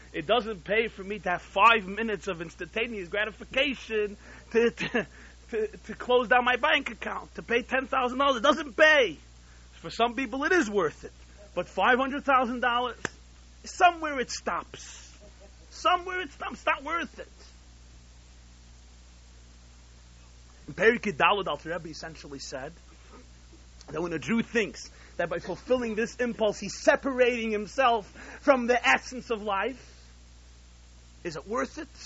It doesn't pay for me to have 5 minutes of instantaneous gratification to close down my bank account, to pay $10,000. It doesn't pay. For some people, it is worth it. But $500,000, somewhere it stops. Somewhere it stops. It's not worth it. In Perikei Daled, Alter Rebbe essentially said that when a Jew thinks that by fulfilling this impulse he's separating himself from the essence of life, is it worth it?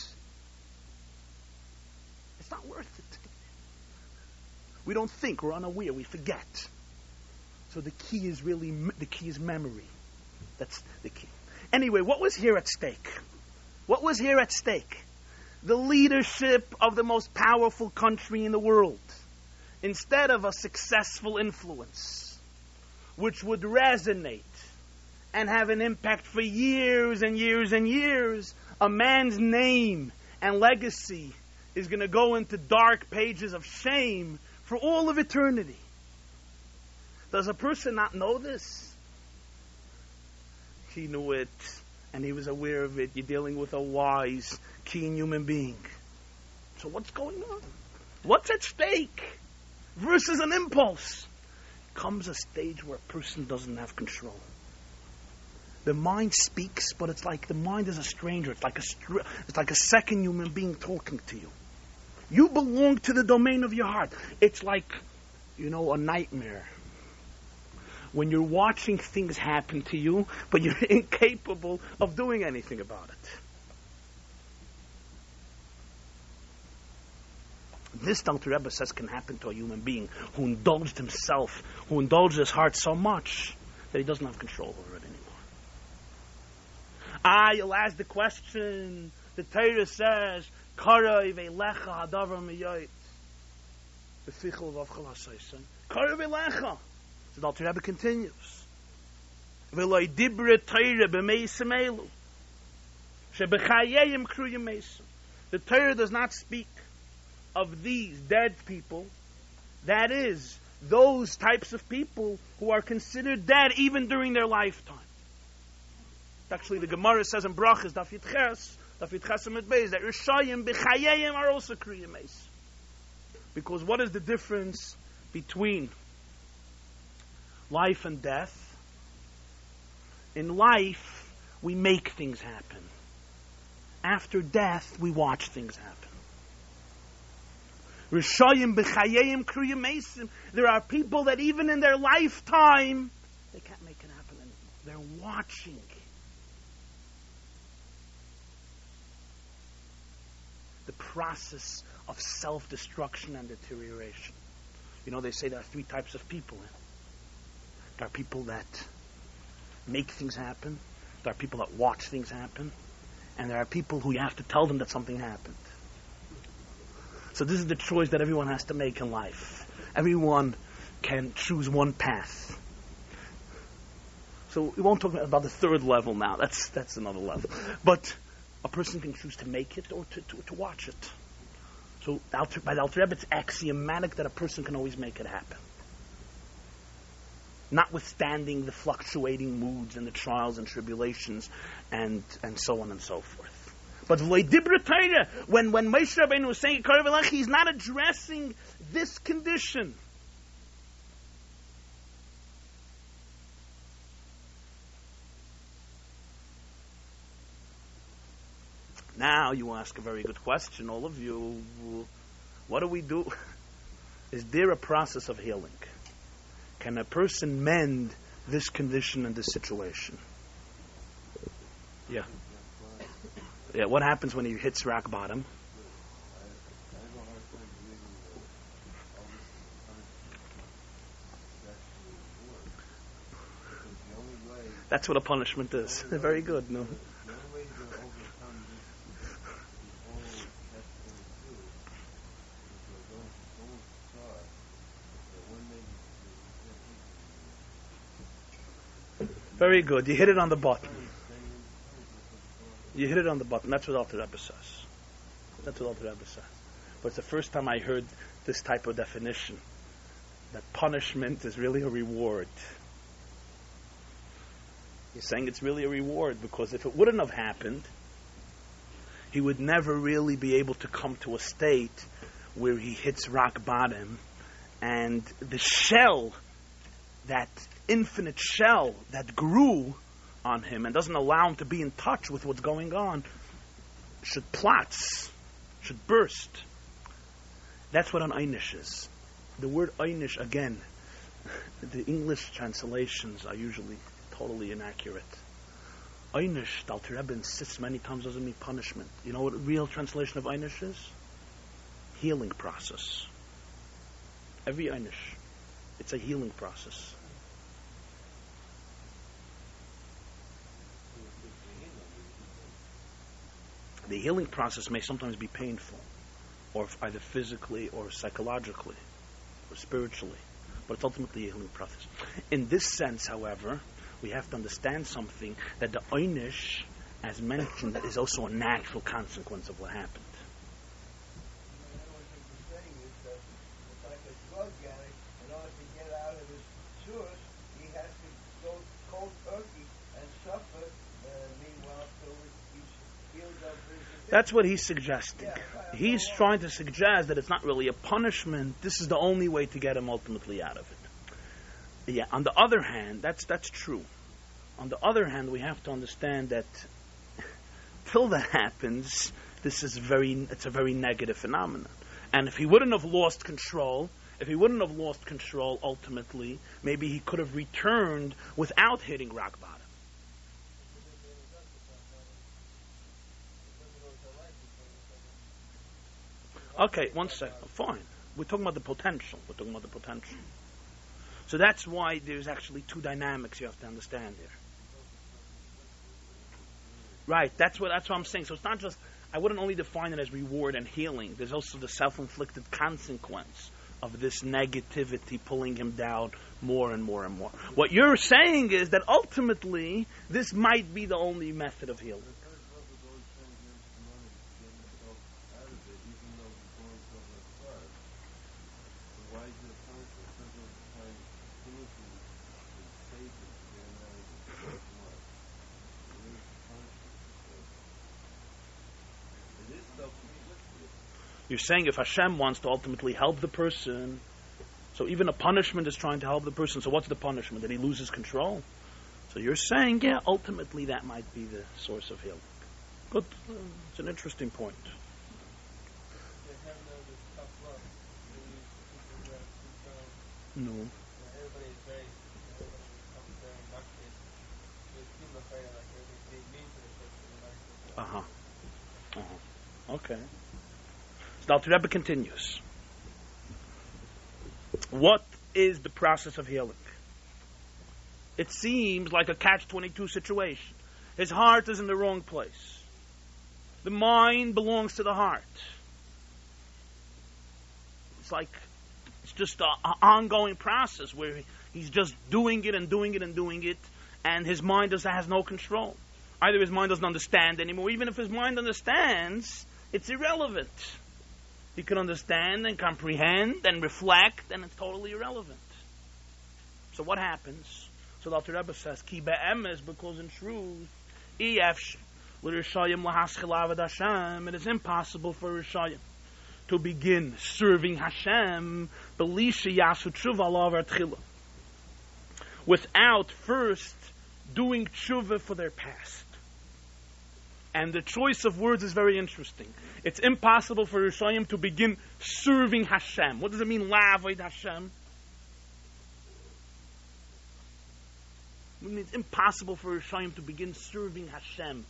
It's not worth it. We don't think, we're unaware, we forget. So the key is memory. That's the key. Anyway, what was here at stake? What was here at stake? The leadership of the most powerful country in the world. Instead of a successful influence, which would resonate and have an impact for years and years and years, a man's name and legacy is going to go into dark pages of shame for all of eternity. Does a person not know this? He knew it, and he was aware of it. You're dealing with a wise, keen human being. So what's going on? What's at stake? Versus an impulse. Comes a stage where a person doesn't have control. The mind speaks, but it's like the mind is a stranger. It's like a second human being talking to you. You belong to the domain of your heart. It's like, a nightmare. When you're watching things happen to you, but you're incapable of doing anything about it. This, Alter Rebbe says, can happen to a human being who indulged himself, who indulged his heart so much that he doesn't have control over it anymore. You'll ask the question. The Torah says, "Karei ve'lecha hadavar miyoyt." B'fichol v'avchal ha'soisen. Karei ve'lecha. So the Alter Rebbe continues. V'loi dibre Torah b'meisem elu. She'b'chayeyim kruyim meisem. The Torah does not speak of these dead people, that is, those types of people who are considered dead even during their lifetime. Actually, the Gemara says in Brachas, Daf Yitches Amud Beis, that Rishayim b'chayayim are also kriyim meis. Because what is the difference between life and death? In life, we make things happen. After death, we watch things happen. Rishayim b'chayayim kriyim meisim. There are people that even in their lifetime, they can't make it happen anymore. They're watching. The process of self-destruction and deterioration. They say there are 3 types of people. There are people that make things happen. There are people that watch things happen. And there are people who you have to tell them that something happened. So this is the choice that everyone has to make in life. Everyone can choose one path. So we won't talk about the 3rd level now. That's another level. But a person can choose to make it or to watch it. So by the Alter Rebbe, it's axiomatic that a person can always make it happen. Notwithstanding the fluctuating moods and the trials and tribulations and so on and so forth. But when Moshe Rabbeinu was saying he's not addressing this condition. Now you ask a very good question, all of you. What do we do? Is there a process of healing? Can a person mend this condition and this situation? Yeah. Yeah, what happens when he hits rock bottom? That's what a punishment is. Very good. No. Very good. You hit it on the button. You hit it on the button. That's what Alter Rebbe says. That's what Alter Rebbe says. But it's the first time I heard this type of definition. That punishment is really a reward. He's saying it's really a reward, because if it wouldn't have happened, he would never really be able to come to a state where he hits rock bottom, and the shell, that infinite shell that grew on him and doesn't allow him to be in touch with what's going on, should burst. That's what an einish is. The word einish, again, the English translations are usually totally inaccurate. Einish, the Alter Rebbe insists many times, doesn't mean punishment. You know what a real translation of einish is? Healing process. Every einish, it's a healing process. The healing process may sometimes be painful, or either physically or psychologically or spiritually, but it's ultimately a healing process. In this sense, however, we have to understand something, that the einish, as mentioned, is also a natural consequence of what happened. That's what he's suggesting. He's trying to suggest that it's not really a punishment. This is the only way to get him ultimately out of it. Yeah. On the other hand, that's true. On the other hand, we have to understand that till that happens, it's a very negative phenomenon. And if he wouldn't have lost control, ultimately, maybe he could have returned without hitting rock bottom. Okay, one second. Fine. We're talking about the potential. So that's why there's actually two dynamics you have to understand here. Right. That's what I'm saying. So it's not just, I wouldn't only define it as reward and healing. There's also the self-inflicted consequence of this negativity pulling him down more and more and more. What you're saying is that ultimately this might be the only method of healing. You're saying if Hashem wants to ultimately help the person, so even a punishment is trying to help the person. So what's the punishment? That he loses control? So you're saying, yeah, ultimately that might be the source of healing. Good. It's an interesting point. No. Okay. So the Alter Rebbe continues. What is the process of healing? It seems like a catch-22 situation. His heart is in the wrong place. The mind belongs to the heart. It's just an ongoing process where he's just doing it, and his mind has no control. Either his mind doesn't understand anymore. Even if his mind understands, it's irrelevant. He can understand and comprehend and reflect, and it's totally irrelevant. So what happens? So the Alter Rebbe says, Ki be'emes, because in truth, it is impossible for Rishayim to begin serving Hashem without first doing tshuva for their past. And the choice of words is very interesting. It's impossible for Rishayim to begin serving Hashem. What does it mean, la'avoid Hashem? It means it's impossible for Rishayim to begin serving Hashem.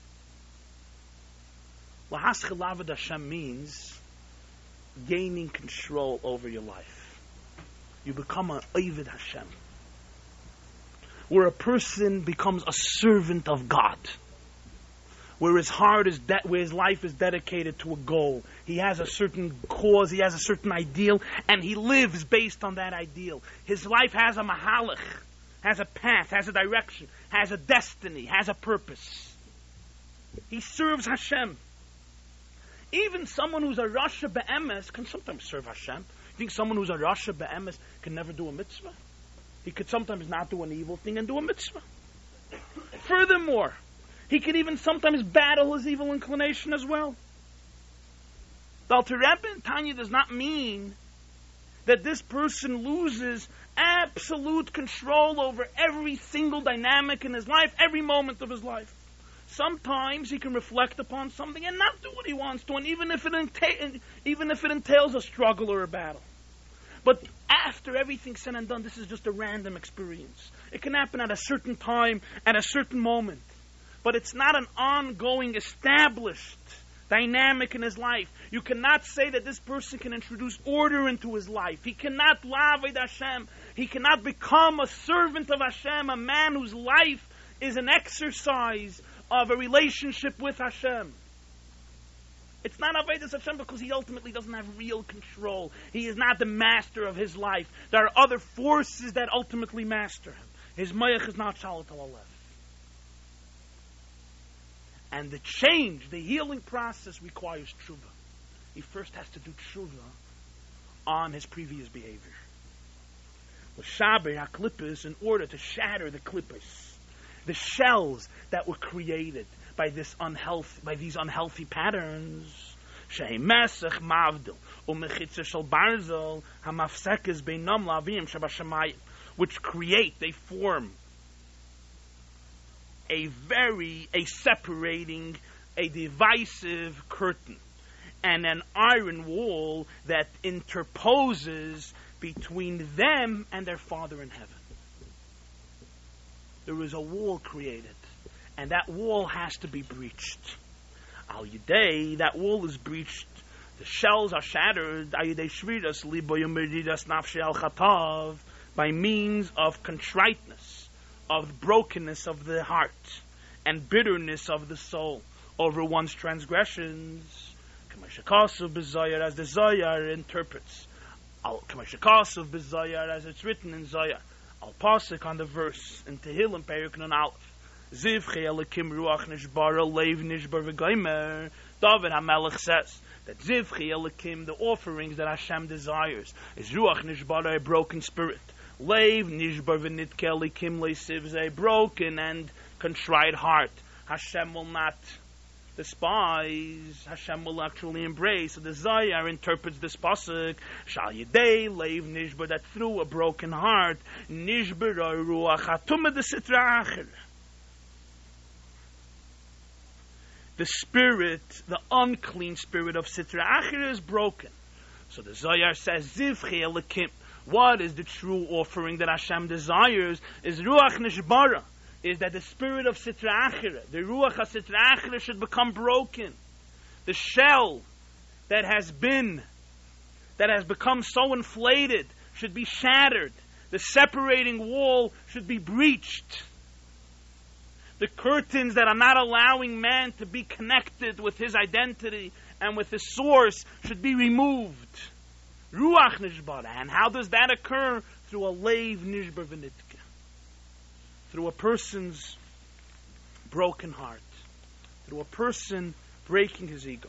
Lahaschel la'avoid Hashem means gaining control over your life. You become an Oived Hashem, where a person becomes a servant of God, where his heart is where his life is dedicated to a goal. He has a certain cause, he has a certain ideal, and he lives based on that ideal. His life has a mahalach, has a path, has a direction, has a destiny, has a purpose. He serves Hashem. Even someone who's a Rasha Be'emes can sometimes serve Hashem. You think someone who's a Rasha Be'emes can never do a mitzvah? He could sometimes not do an evil thing and do a mitzvah. Furthermore, he can even sometimes battle his evil inclination as well. The Alter Rebbe in Tanya does not mean that this person loses absolute control over every single dynamic in his life, every moment of his life. Sometimes he can reflect upon something and not do what he wants to, and even if it entails a struggle or a battle. But after everything's said and done, this is just a random experience. It can happen at a certain time, at a certain moment. But it's not an ongoing, established dynamic in his life. You cannot say that this person can introduce order into his life. He cannot laved Hashem. He cannot become a servant of Hashem, a man whose life is an exercise of a relationship with Hashem. It's not Avodas Hashem because he ultimately doesn't have real control. He is not the master of his life. There are other forces that ultimately master him. His mayach is not shalat al-alef. And the change, the healing process requires tshuva. He first has to do tshuva on his previous behavior. L'shaber ha-klippos, in order to shatter the klippos, the shells that were created by these unhealthy patterns, shei mesach mavdil umechitza shel barzel hamafsekes beinam lavim shabashamayim, which create, they form a separating, a divisive curtain, and an iron wall that interposes between them and their Father in heaven. There is a wall created, and that wall has to be breached. Al Yidei, that wall is breached. The shells are shattered. Al Yidei shviras libo yomeridas nafshi al chatav, by means of contriteness, of brokenness of the heart, and bitterness of the soul over one's transgressions. Kamashakasav b'Zoyar, as the Zoyar interprets. Kamashakasav b'Zoyar, as it's written in Zoyar. Al pasuk on the verse in Tehillim Perek Nun Aleph. Zivchei Elokim ruach nishbara leiv nishbar v'goymer. David HaMelech says that Zivchei Elokim, the offerings that Hashem desires, is ruach nishbara, a broken spirit. Leiv nishbar v'nitke Elokim leisiv, a broken and contrite heart. Hashem will not despise, Hashem will actually embrace. So the Zohar interprets this pasuk, Shal Yidei Leiv Nishbar, that through a broken heart, Nishbar Ruach Hatumah de Sitra Acher, the spirit, the unclean spirit of Sitra Acher is broken. So the Zohar says, Zivchei Elokim, what is the true offering that Hashem desires? Is Ruach Nishbara, is that the spirit of Sitra Achira, the Ruach HaSitra Achira, should become broken. The shell that has become so inflated should be shattered. The separating wall should be breached. The curtains that are not allowing man to be connected with his identity and with his source should be removed. Ruach Nishbara. And how does that occur? Through a Leiv Nishbar V'nitke. Through a person's broken heart, through a person breaking his ego.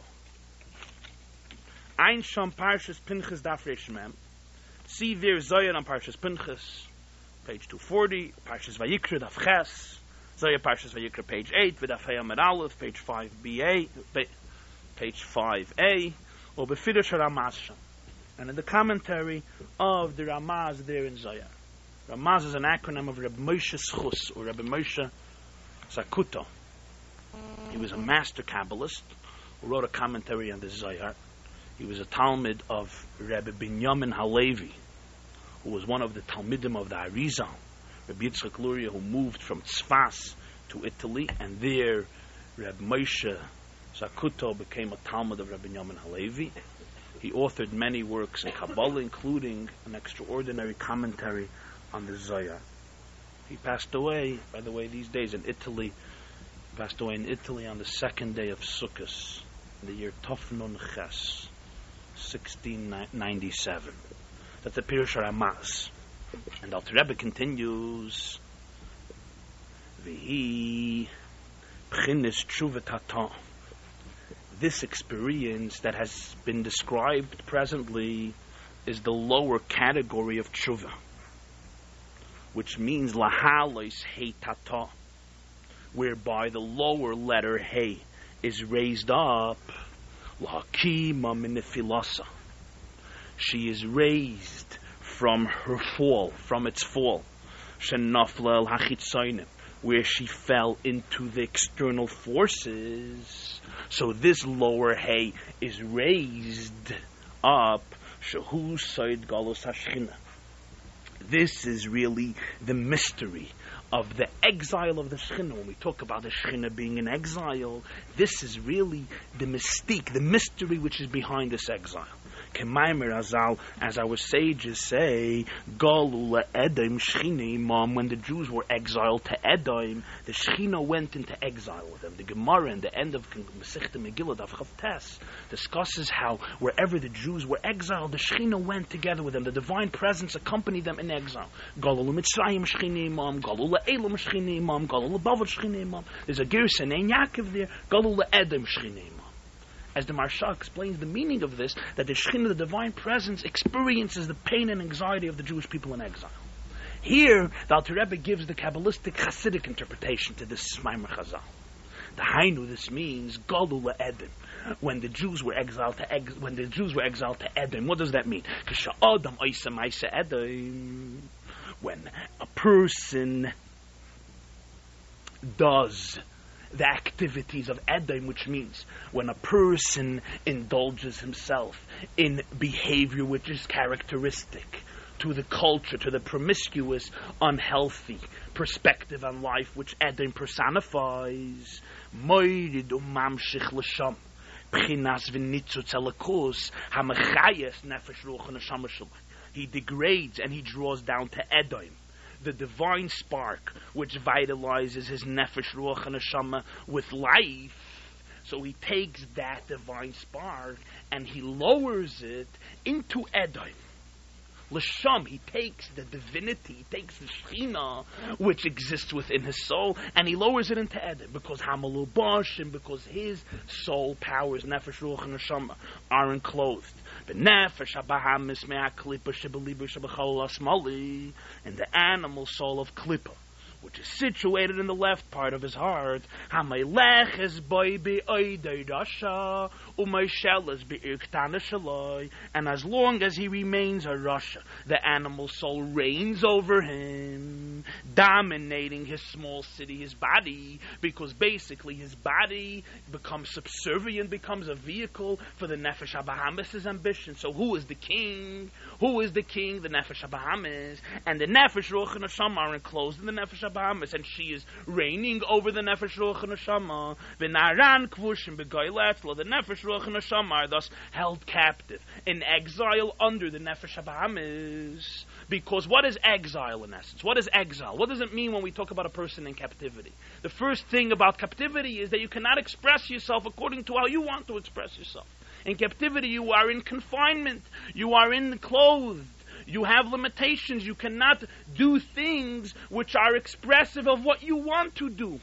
Ein Sham Parshas Pinchas Daf Reish Mem. See there Zohar on Parshas Pinchas, page 240, Parshas Vayikra Daf Ches, Zohar Parshas Vayikra page 8, V'Daf Hey Amud Aleph, page 5a, page 5a, or Befidush Ramaz Sham. And in the commentary of the Ramaz there in Zohar. Ramaz is an acronym of Reb Moshe Schus, or Reb Moshe Zakuto. He was a master Kabbalist who wrote a commentary on the Zohar. He was a Talmid of Rebbe Binyamin Halevi, who was one of the Talmidim of the Arizal, Rebbe Yitzchak Luria, who moved from Tzfas to Italy, and there Reb Moshe Zakuto became a Talmid of Rebbe Binyamin Halevi. He authored many works in Kabbalah, including an extraordinary commentary on the Zohar. He passed away, by the way, these days in Italy. He passed away in Italy on the second day of Sukkot, in the year Tov Nun Ches, 1697. That's the Pirush Ramaz. And Alter Rebbe continues, V'hi B'chinis Tshuvat Hata. This experience that has been described presently is the lower category of tshuva, which means lahalois heitata, whereby the lower letter Hey is raised up. L'hakima min nefilasa. She is raised from her fall, from its fall. Shenafla el hachitzayim, where she fell into the external forces. So this lower Hey is raised up. Shehu Said Galus Hashchina. This is really the mystery of the exile of the Shechina. When we talk about the Shechina being in exile, this is really the mystique, the mystery which is behind this exile. Kemaimer Azal, as our sages say, Galula Edom Shechina Imam, when the Jews were exiled to Edom, the Shechina went into exile with them. The Gemara in the end of Masechta Megillah Daf Chavtes discusses how wherever the Jews were exiled, the Shechina went together with them. The divine presence accompanied them in exile. Galula Mitzrayim Shechina Imam, Galula Elam Shechina Imam, Galula Bavel Shechina Imam. There's a Gersa named Yaakov there, Galula Edom Shechina Imam. As the Maharsha explains the meaning of this, that the Shekhinah, the divine presence, experiences the pain and anxiety of the Jewish people in exile. Here, the Alter Rebbe gives the Kabbalistic Hasidic interpretation to this Maimer Chazal. The Hainu, this means Galula Edom. When the Jews were exiled to Edom, what does that mean? When a person does the activities of Edom, which means when a person indulges himself in behavior which is characteristic to the culture, to the promiscuous, unhealthy perspective on life which Edom personifies, he degrades and he draws down to Edom, the divine spark which vitalizes his nefesh, ruach, and neshama with life. So he takes that divine spark and he lowers it into Edom. L'sham, he takes the divinity, he takes the Shekhinah which exists within his soul, and he lowers it into Edom, because Hamalu Bashim, because his soul powers, nefesh, ruach, and neshama, are enclosed. And the animal soul of Klippa, which is situated in the left part of his heart, and as long as he remains a Rasha, the animal soul reigns over him, dominating his small city, his body, because basically his body becomes subservient, becomes a vehicle for the Nefesh HaBahamis' ambition. So who is the king? Who is the king? The Nefesh HaBahamis. And the Nefesh Ruach and Neshama are enclosed in the Nefesh HaBahamis, and she is reigning over the Nefesh Ruach and Neshama. V'naran kvushim b'goyletzlo. The Nefesh Ruach and Neshama are thus held captive, in exile under the Nefesh HaBahamis. Because what is exile in essence? What is exile? What does it mean when we talk about a person in captivity? The first thing about captivity is that you cannot express yourself according to how you want to express yourself. In captivity, you are in confinement. You are enclosed. You have limitations. You cannot do things which are expressive of what you want to do.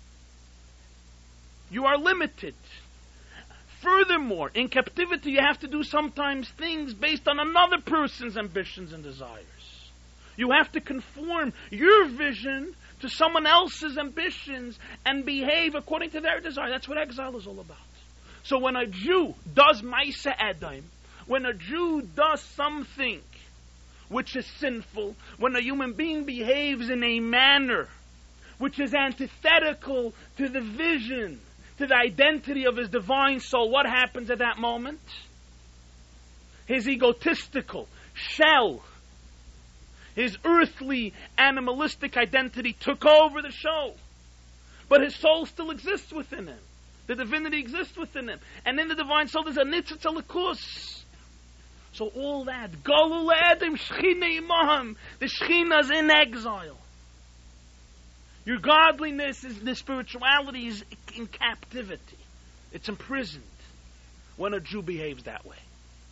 You are limited. Furthermore, in captivity, you have to do sometimes things based on another person's ambitions and desires. You have to conform your vision to someone else's ambitions and behave according to their desire. That's what exile is all about. So when a Jew does Maisa Edom, when a Jew does something which is sinful, when a human being behaves in a manner which is antithetical to the vision, to the identity of his divine soul, what happens at that moment? His egotistical shell, his earthly, animalistic identity took over the show. But his soul still exists within him. The divinity exists within him. And in the divine soul there's a nitzitz alakus. So all that, Galul Edom Shechina Imam, the Shechina's in exile. Your godliness, the spirituality is in captivity. It's imprisoned when a Jew behaves that way.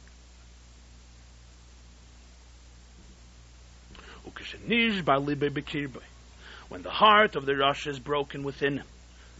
When the heart of the Rasha is broken within him,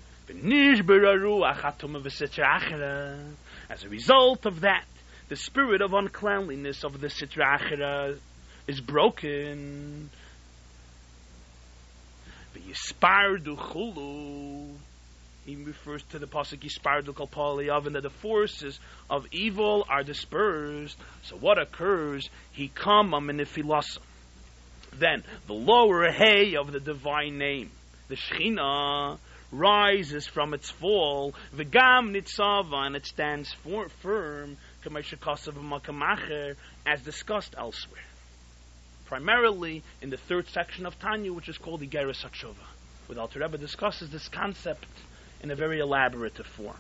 as a result of that, the spirit of uncleanliness of the Sitra Achera is broken. V'yispardu chulu. He refers to the pasuk Yispardu kol pa'alei and that the forces of evil are dispersed. So what occurs? He come aminifilasa. Then the lower hay of the divine name, the Shechina, rises from its fall. V'gam nitzava, and it stands firm, as discussed elsewhere. Primarily in the third section of Tanya, which is called the Igeres HaTshuva, where the Alter Rebbe discusses this concept in a very elaborative form.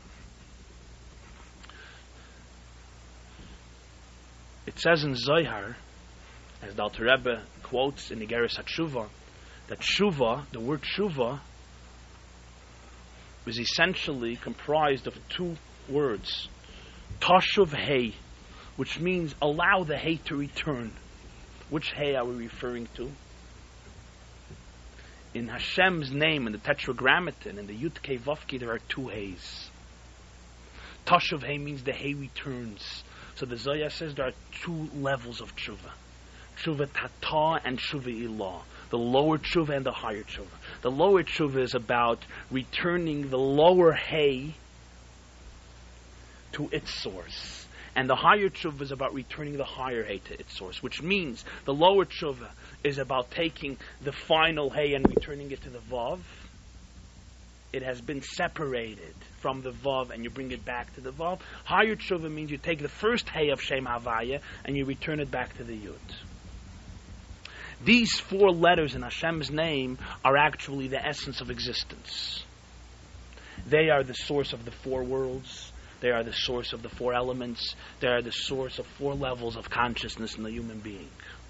It says in Zohar, as the Alter Rebbe quotes in the Igeres HaTshuva, that Tshuva, the word Tshuva, is essentially comprised of two words. Tashuv Hay, which means allow the hay to return. Which hay are we referring to? In Hashem's name, in the Tetragrammaton, in the Yud Kei Vav Kei, there are two hays. Tashuv Hay means the hay returns. So the Zohar says there are two levels of tshuva. Tshuva Tata and Tshuva Ilah. The lower tshuva and the higher tshuva. The lower tshuva is about returning the lower hay to its source. And the higher tshuva is about returning the higher hay to its source, which means the lower tshuva is about taking the final hay and returning it to the vav. It has been separated from the vav and you bring it back to the vav. Higher tshuva means you take the first hay of Shem Havaya and you return it back to the yud. These four letters in Hashem's name are actually the essence of existence. They are the source of the four worlds. They are the source of the four elements. They are the source of four levels of consciousness in the human being.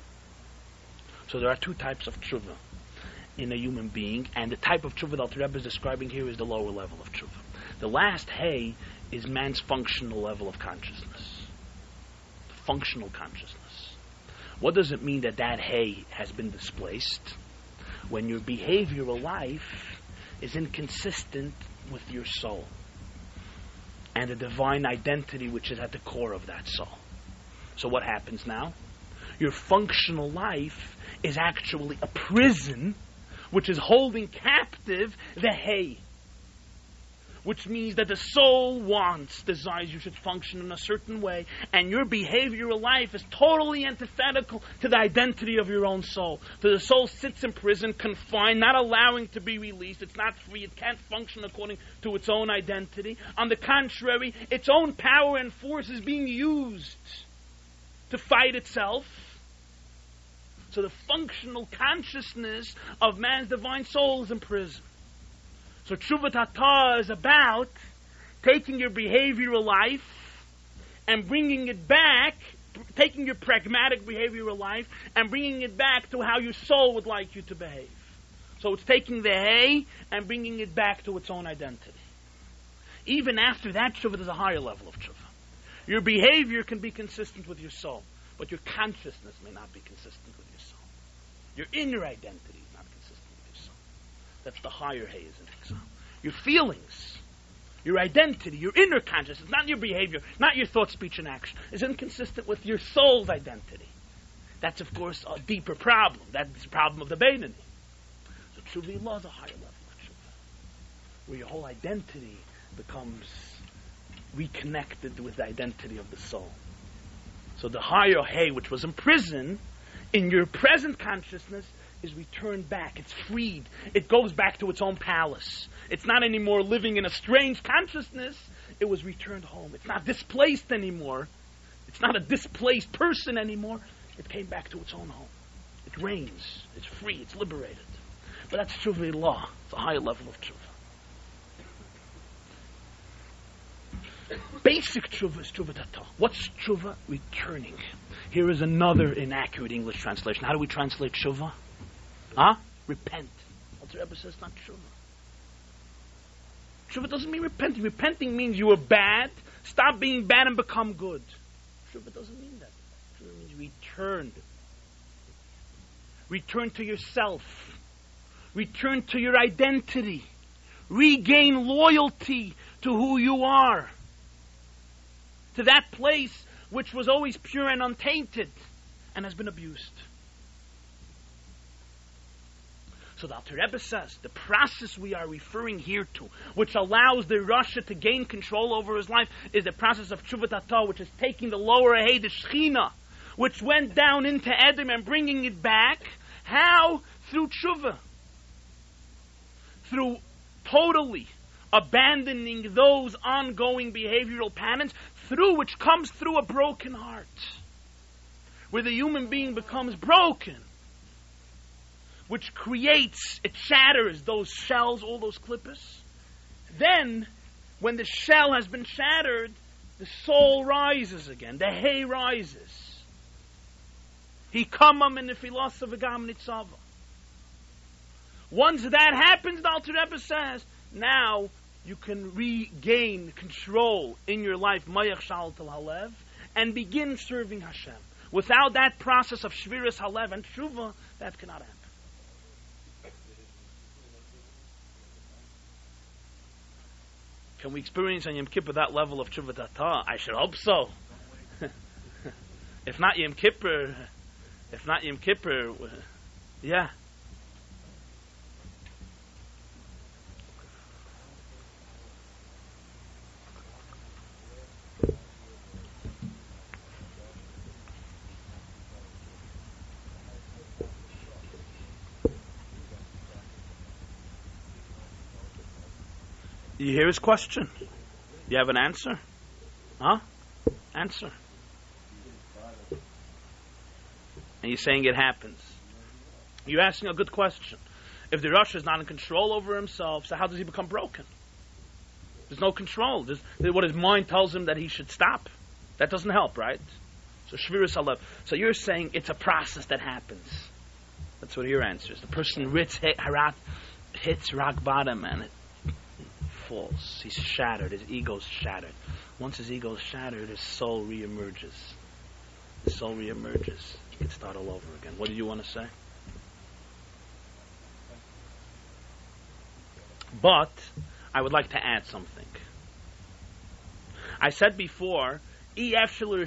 So there are two types of tshuva in a human being, and the type of tshuva that Alter Rebbe is describing here is the lower level of tshuva. The last hay is man's functional level of consciousness. Functional consciousness. What does it mean that that hay has been displaced? When your behavioral life is inconsistent with your soul and the divine identity which is at the core of that soul. So what happens now? Your functional life is actually a prison which is holding captive the hay. Which means that the soul desires you should function in a certain way, and your behavioral life is totally antithetical to the identity of your own soul. So the soul sits in prison, confined, not allowing to be released. It's not free. It can't function according to its own identity. On the contrary, its own power and force is being used to fight itself. So the functional consciousness of man's divine soul is in prison. So Tshuva Tata is about taking your behavioral life and bringing it back, taking your pragmatic behavioral life and bringing it back to how your soul would like you to behave. So it's taking the hay and bringing it back to its own identity. Even after that Tshuva, there's a higher level of Tshuva. Your behavior can be consistent with your soul, but your consciousness may not be consistent with your soul. Your inner identity is not consistent with your soul. That's the higher hay, isn't it? So your feelings, your identity, your inner consciousness, not your behavior, not your thought, speech, and action, is inconsistent with your soul's identity. That's, of course, a deeper problem. That's the problem of the Beinoni. So Tshuva Ilah is a higher level of Tshuva, where your whole identity becomes reconnected with the identity of the soul. So the higher hay, which was in prison, in your present consciousness, is returned back. It's freed. It goes back to its own palace. It's not anymore living in a strange consciousness. It was returned home. It's not displaced anymore. It's not a displaced person anymore. It came back to its own home. It reigns. It's free. It's liberated. But that's Tshuva Ilah. It's a higher level of Tshuva. Basic Tshuva is Tshuva Tata. What's Tshuva? Returning. Here is another inaccurate English translation. How do we translate Tshuva? Repent. Alter Rebbe says not Tshuva. Tshuva doesn't mean repenting. Repenting means you were bad, stop being bad and become good. Tshuva doesn't mean that. Tshuva means return. Return to yourself. Return to your identity. Regain loyalty to who you are. To that place which was always pure and untainted and has been abused. So the Alter Rebbe says, the process we are referring here to, which allows the Rasha to gain control over his life, is the process of Tshuvat Atah, which is taking the lower Hey, the Shechina, which went down into Edom and bringing it back. How? Through Tshuva. Through totally abandoning those ongoing behavioral patterns, through which comes through a broken heart, where the human being becomes broken, which creates, it shatters those shells, all those klippas. Then, when the shell has been shattered, the soul rises again, the hay rises. He kamam in the philosophy gam nitzava. Once that happens, the Alter Rebbe says, now you can regain control in your life, mayach shalat al halev, and begin serving Hashem. Without that process of shviras halev and tshuva, that cannot happen. Can we experience on Yom Kippur that level of tshuva atah? I should hope so. If not Yom Kippur, yeah. You hear his question? You have an answer? Huh? Answer. And you're saying it happens. You're asking a good question. If the Rasha is not in control over himself, so how does he become broken? There's no control. What his mind tells him that he should stop. That doesn't help, right? So Shviras Halev. So you're saying it's a process that happens. That's what your answer is. The person hits rock bottom and it falls. He's shattered. His ego's shattered. Once his ego's shattered, his soul reemerges. His soul reemerges. He can start all over again. What did you want to say? But I would like to add something. I said before, doesn't mean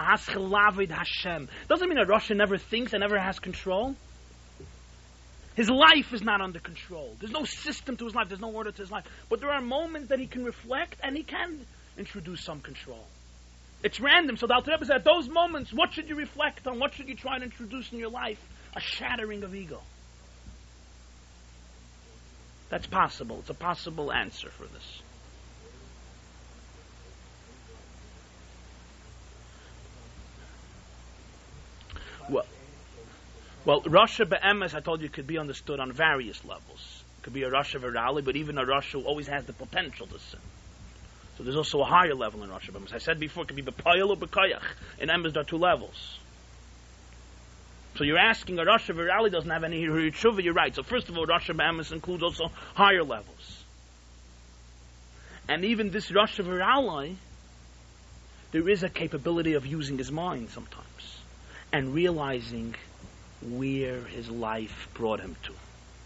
a Rasha never thinks and never has control. His life is not under control. There's no system to his life. There's no order to his life. But there are moments that he can reflect and he can introduce some control. It's random. So the Alter Rebbe said, at those moments, what should you reflect on? What should you try to introduce in your life? A shattering of ego. That's possible. It's a possible answer for this. Well, Rasha Be'emes, I told you, could be understood on various levels. It could be a Rasha Virali, but even a Rasha who always has the potential to sin. So there's also a higher level in Rasha Be'emes. I said before, it could be B'payel or B'kayach. In Emes, there are two levels. So you're asking, a Rasha Virali doesn't have any Tshuva, you're right. So first of all, Rasha Be'emes includes also higher levels. And even this Rasha Virali, there is a capability of using his mind sometimes. And realizing where his life brought him to.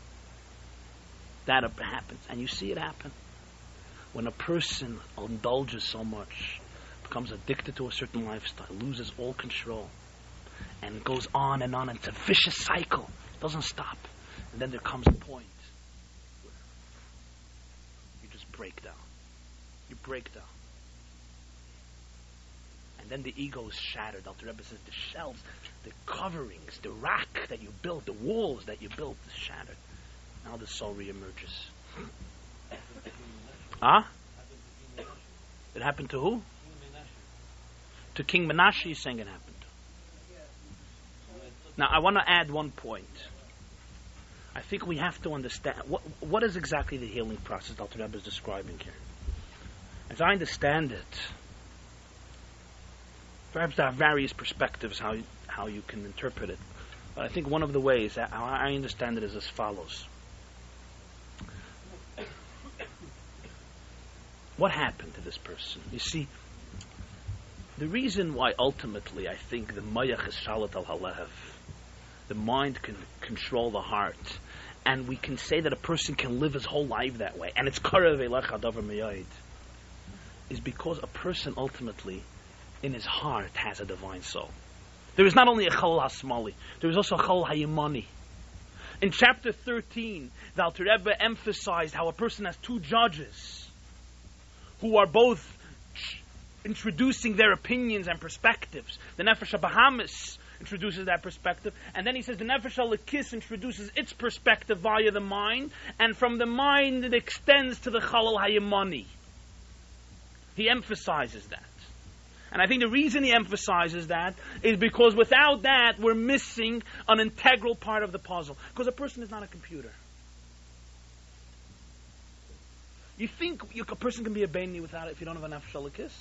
That happens. And you see it happen. When a person indulges so much, becomes addicted to a certain lifestyle, loses all control, and goes on, and it's a vicious cycle. It doesn't stop. And then there comes a point where you just break down. You break down. And then the ego is shattered. Alter Rebbe says the shells, the coverings, the rock that you built, the walls that you built is shattered. Now the soul reemerges. Huh? It happened to who? To King Menashe, he's saying it happened. Now I want to add one point. I think we have to understand what is exactly the healing process Alter Rebbe is describing here. As I understand it, perhaps there are various perspectives how you can interpret it. But I think one of the ways, how I understand it, is as follows. What happened to this person? You see, the reason why ultimately I think the mayach is shalat al halev, the mind can control the heart, and we can say that a person can live his whole life that way, and it's karev elecha davar miyayid, is because a person ultimately in his heart has a divine soul. There is not only a Chalal HaSmali, there is also a Chalal HaYimani. In chapter 13, the Alter Rebbe emphasized how a person has two judges who are both introducing their opinions and perspectives. The Nefesh HaBahamis introduces that perspective, and then he says the Nefesh HaLekis introduces its perspective via the mind, and from the mind it extends to the Chalal HaYemani. He emphasizes that. And I think the reason he emphasizes that is because without that we're missing an integral part of the puzzle. Because a person is not a computer. You think a person can be a Beini without it if you don't have a Nefesh HaLekis?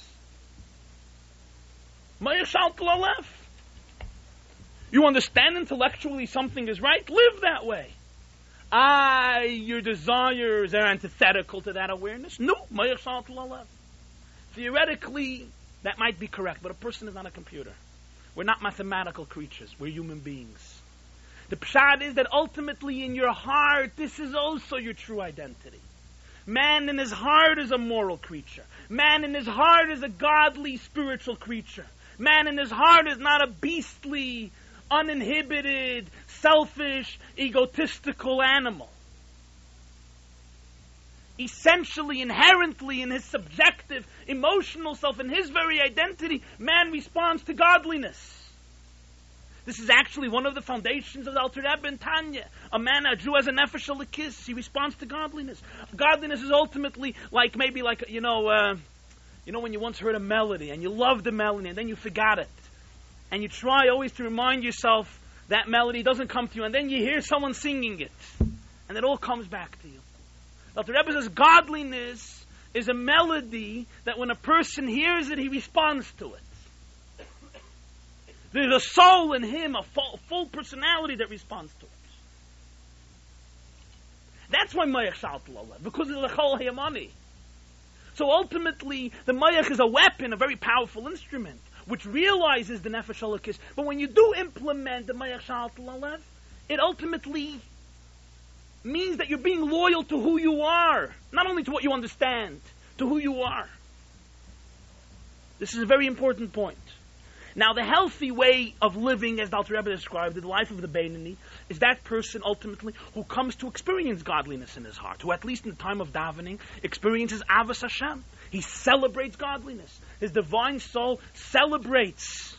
You understand intellectually something is right? Live that way. Your desires are antithetical to that awareness? No. Theoretically, that might be correct, but a person is not a computer. We're not mathematical creatures. We're human beings. The pshat is that ultimately in your heart, this is also your true identity. Man in his heart is a moral creature. Man in his heart is a godly, spiritual creature. Man in his heart is not a beastly, uninhibited, selfish, egotistical animal. Essentially, inherently, in his subjective, emotional self, in his very identity, man responds to godliness. This is actually one of the foundations of the Alter Rebbe and Tanya. A Jew has a Nefesh HaLekis. He responds to godliness. Godliness is ultimately like when you once heard a melody and you loved the melody and then you forgot it. And you try always to remind yourself that melody doesn't come to you, and then you hear someone singing it. And it all comes back to you. The Rebbe says godliness is a melody that when a person hears it, he responds to it. There's a soul in him, a full personality that responds to it. That's why Mayach Shaltallah, because of the Chol Hayamani. So ultimately, the Mayach is a weapon, a very powerful instrument, which realizes the Nefesh HaLekis. But when you do implement the Mayach Shaltallah, it ultimately means that you're being loyal to who you are, not only to what you understand, to who you are. This is a very important point. Now, the healthy way of living, as the Alter Rebbe described, the life of the Beinoni, is that person ultimately who comes to experience godliness in his heart, who at least in the time of davening experiences Avos Hashem. He celebrates godliness. His divine soul celebrates.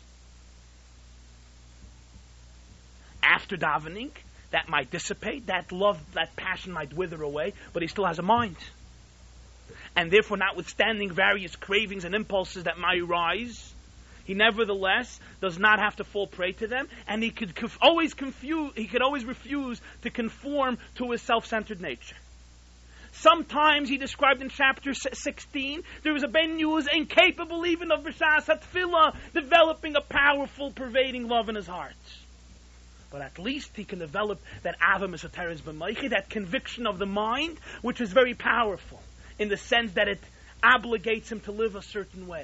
After davening, that might dissipate, that love, that passion might wither away, but he still has a mind. And therefore, notwithstanding various cravings and impulses that might arise, he nevertheless does not have to fall prey to them, and he could always refuse to conform to his self-centered nature. Sometimes, he described in chapter 16, there was a Ben who was incapable even of B'shas HaTfilah, developing a powerful, pervading love in his heart. But at least he can develop that Ava Mesoteres B'Maichi, that conviction of the mind, which is very powerful, in the sense that it obligates him to live a certain way.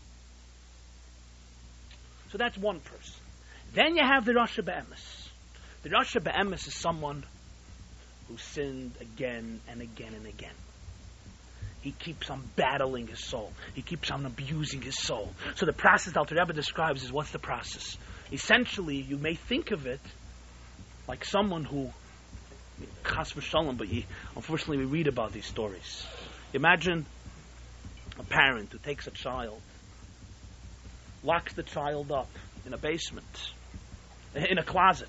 So that's one person. Then you have the Rasha Be'emes. The Rasha Be'emes is someone who sinned again and again and again. He keeps on battling his soul. He keeps on abusing his soul. So the process Alter Rebbe describes is, what's the process? Essentially, you may think of it like someone who, chas v'shalom, but unfortunately we read about these stories. Imagine a parent who takes a child, locks the child up in a basement, in a closet.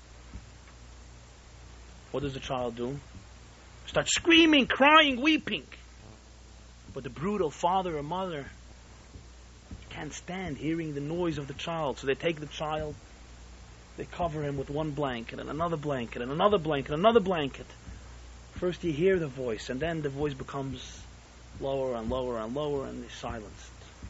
What does the child do? Starts screaming, crying, weeping. But the brutal father or mother can't stand hearing the noise of the child. So they take the child, they cover him with one blanket and another blanket and another blanket and another blanket. First you hear the voice, and then the voice becomes lower and lower and lower, and he's silenced.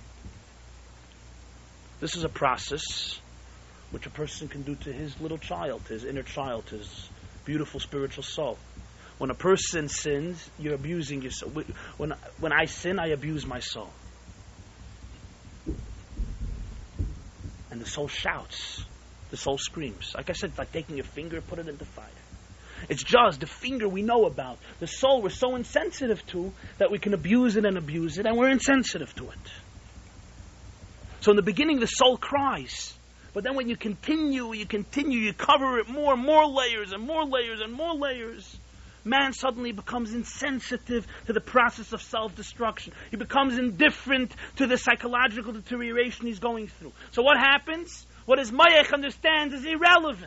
This is a process which a person can do to his little child, to his inner child, to his beautiful spiritual soul. When a person sins, you're abusing your soul. When I sin, I abuse my soul. And the soul shouts. The soul screams. Like I said, like taking your finger, put it in the fire. It's just the finger we know about. The soul we're so insensitive to that we can abuse it, and we're insensitive to it. So in the beginning, the soul cries. But then when you continue, you cover it more layers and more layers and more layers. Man suddenly becomes insensitive to the process of self-destruction. He becomes indifferent to the psychological deterioration he's going through. So what happens? What his mayach understands is irrelevant.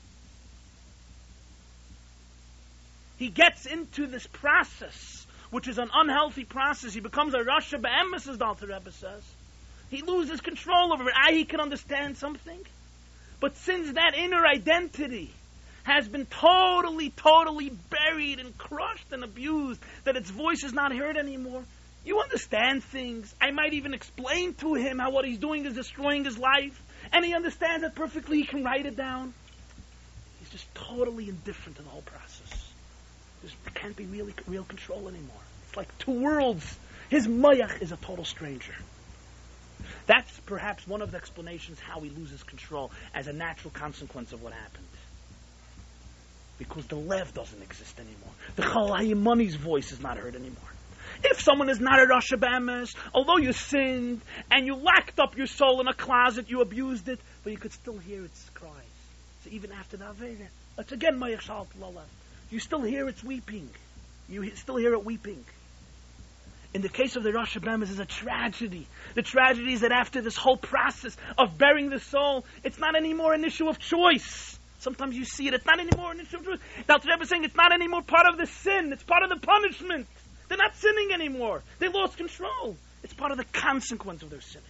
He gets into this process, which is an unhealthy process. He becomes a Rasha Be'emes, as the Alter Rebbe says. He loses control over it. He can understand something. But since that inner identity has been totally buried and crushed and abused, that its voice is not heard anymore, you understand things. I might even explain to him how what he's doing is destroying his life, and he understands it perfectly. He can write it down. He's just totally indifferent to the whole process. There can't be real control anymore. It's like two worlds. His mayach is a total stranger. That's perhaps one of the explanations how he loses control as a natural consequence of what happened. Because the lev doesn't exist anymore. The Chol HaYimani's voice is not heard anymore. If someone is not a Rasha Be'emes, although you sinned and you locked up your soul in a closet, you abused it, but you could still hear its cries. So even after the Aveda, it's again Mayach Shalt Lalav. You still hear its weeping. You still hear it weeping. In the case of the Rasha Be'emes, is a tragedy. The tragedy is that after this whole process of burying the soul, it's not anymore an issue of choice. Sometimes you see it. It's not anymore an issue of choice. The Alter Rebbe is saying it's not anymore part of the sin. It's part of the punishment. They're not sinning anymore. They lost control. It's part of the consequence of their sinning.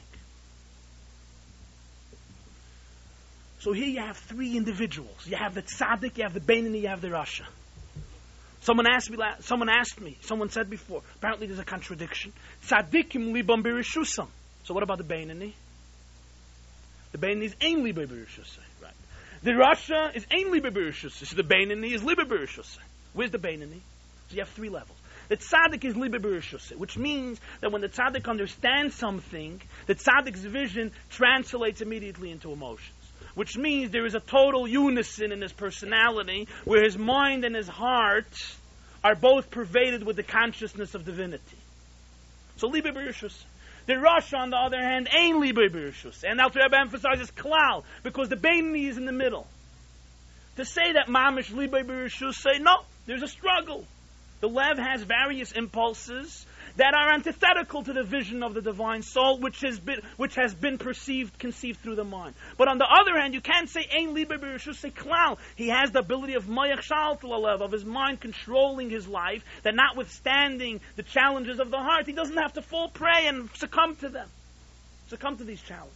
So here you have three individuals. You have the tzaddik, you have the beinoni, you have the rasha. Someone said before, apparently there's a contradiction. Tzaddikim libam birishusam. So what about the beinoni? The beinoni is ein liba birishusam. Right. The rasha is ein liba birishusam. So the beinoni is liba birishusam. Where's the beinoni? So you have three levels. The tzaddik is liba birishusam, which means that when the tzaddik understands something, the tzaddik's vision translates immediately into emotions. Which means there is a total unison in his personality, where his mind and his heart are both pervaded with the consciousness of divinity. So liba b'rishus. The rasha, on the other hand, ain't liba b'rishus. And Alter Rebbe emphasizes klal, because the beinoni is in the middle. To say that mamish liba b'rishus, say no, there's a struggle. The lev has various impulses that are antithetical to the vision of the divine soul, which has been conceived through the mind. But on the other hand, you can't say ein liba b'rishus, say klal. He has the ability of mayach shalt lalev, of his mind controlling his life, that notwithstanding the challenges of the heart, he doesn't have to fall prey and succumb to these challenges.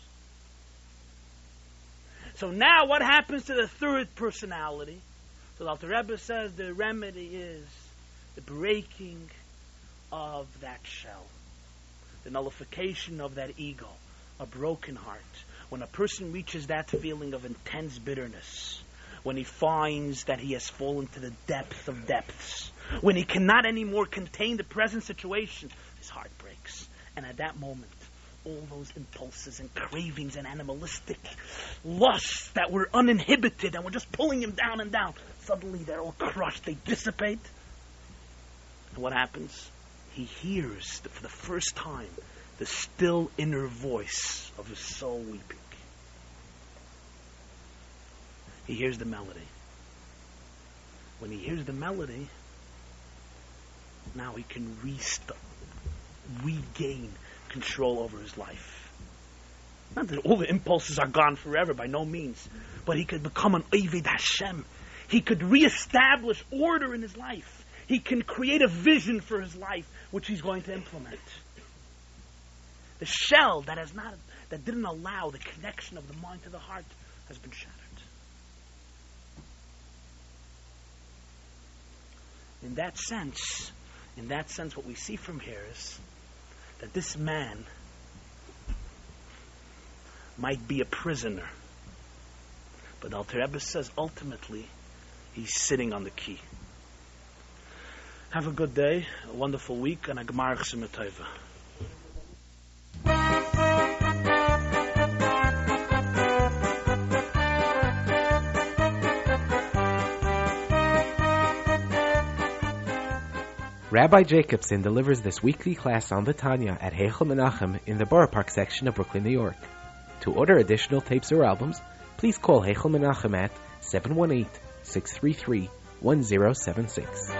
So now what happens to the third personality? So the Alter Rebbe says the remedy is the breaking of that shell, the nullification of that ego, a broken heart. When a person reaches that feeling of intense bitterness, when he finds that he has fallen to the depth of depths, when he cannot anymore contain the present situation, his heart breaks. And at that moment, all those impulses and cravings and animalistic lusts that were uninhibited and were just pulling him down and down, suddenly they're all crushed, they dissipate. And what happens? He hears, for the first time, the still inner voice of his soul weeping. He hears the melody. When he hears the melody, now he can regain control over his life. Not that all the impulses are gone forever, by no means, but he could become an Oved Hashem. He could reestablish order in his life. He can create a vision for his life, which he's going to implement. The shell that didn't allow the connection of the mind to the heart has been shattered. In that sense, what we see from here is that this man might be a prisoner, but Alter Rebbe says ultimately he's sitting on the key. Have a good day, a wonderful week, and a Gemar Chesed Tova. Rabbi Jacobson delivers this weekly class on the Tanya at Heichel Menachem in the Borough Park section of Brooklyn, New York. To order additional tapes or albums, please call Heichel Menachem at 718-633-1076.